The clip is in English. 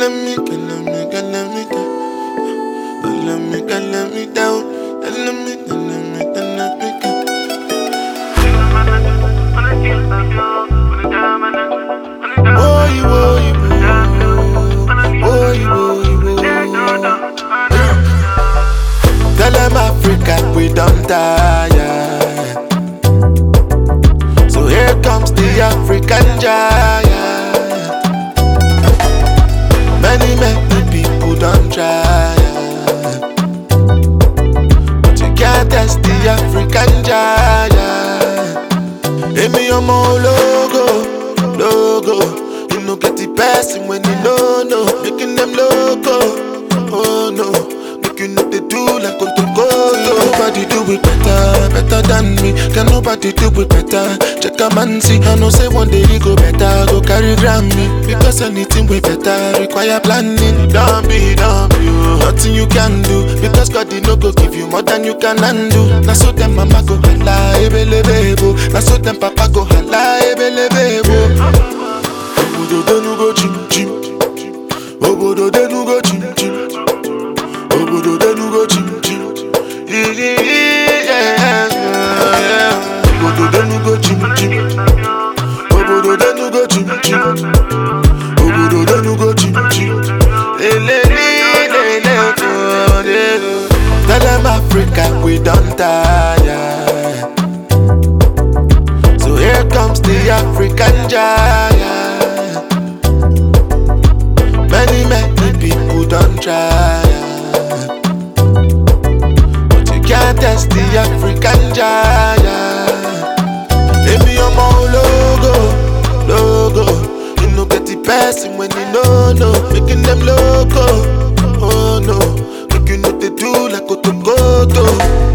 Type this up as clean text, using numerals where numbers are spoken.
Tell them Africa we don't tire. So here comes the African giant. Many people don't try, but you can't test the African giant. Hey, me on my logo. You know get the person when you know, making them loco. Oh no, making up they do like Kotoko. Nobody do it better than me. Can nobody do it better? Check a man see. I know say one day he go better, go carry Grammy. Because anything way better require planning. Don't be oh. Nothing you can do, because God did no go give you more than you can undo. Now so them mama go hala ebelebebo. Now so them papa go hala ebelebebo. Obodo denu go chim. Obodo denu go chim. Obodo denu go chim. Obodo denu go chim. Obodo denu go chim. Obodo denu go chim. Tell them Africa we don't tire. So here comes the African giant. Many people don't try, but you can't test the African giant. Hey, me on my logo. You know get the person when you know, making them loco. Oh no, making what they do like Kotoko.